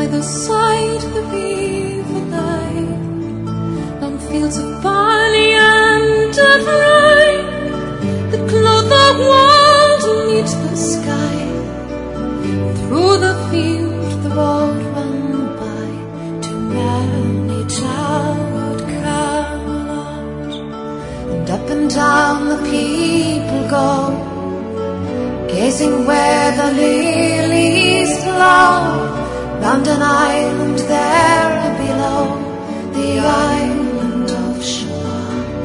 by the side of evil light, long fields of barley and of rye that clothe the world beneath the sky. Through the field the road ran by to many towered Camelot, and up and down the people go, gazing where the lilies blow, round an island there below, the island of Shalott.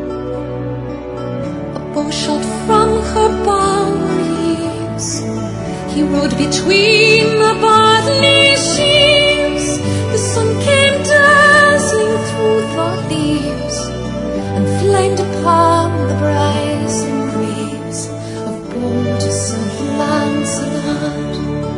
A bow shot from her bower heaves, he rode between the barley sheaves. The sun came dazzling through the leaves, and flamed upon the brazen greaves of bold St. Lancelot.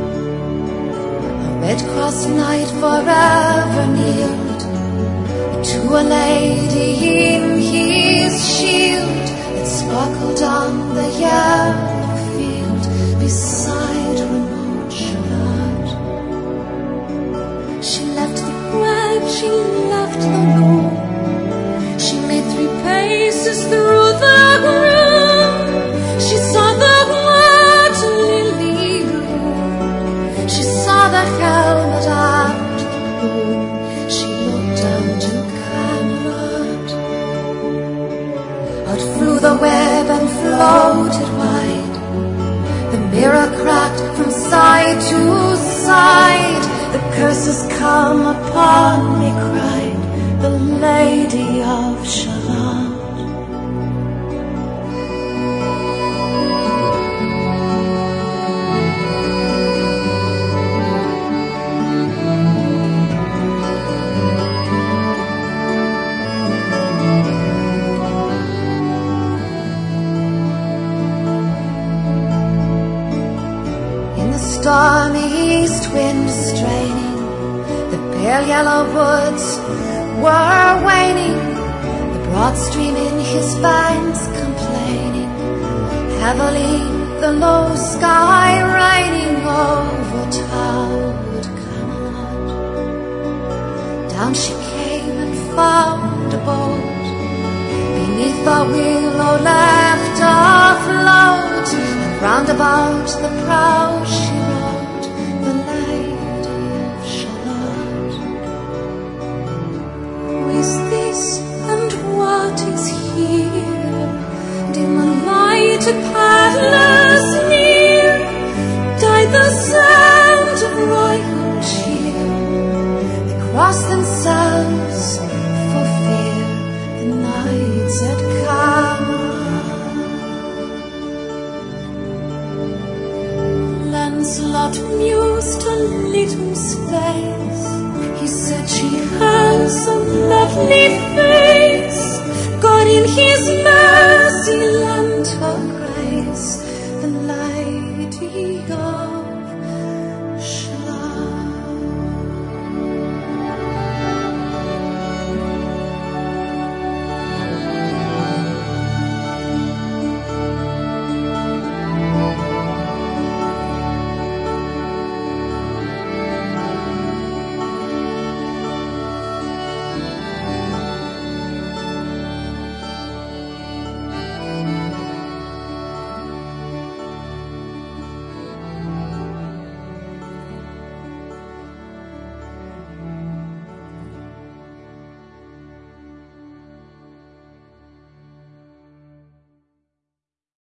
A red-crossed knight forever kneeled to a lady in his shield that sparkled on the yellow field beside remote Shalott. She left the grave, she left the room, she made 3 paces through the room. She saw the white lily bloom, she saw the helmet and the plume. She looked down to Camelot. Out flew the web and floated wide, the mirror cracked from side to side. The curses come upon me, cried the Lady of Shalott. Stormy east wind straining, the pale yellow woods were waning, the broad stream in his veins complaining, heavily the low sky raining over towered Camelot. Down she came and found a boat beneath the willow left afloat, and round about the prow she rode, the Lady of Shalott. Who is this and what is here? Dim the lighted palace near, died the sound of royal cheer. They cross themselves for fear, the knights at Camelot. Lancelot mused a little space, he said she has a lovely face. God in his mercy lent her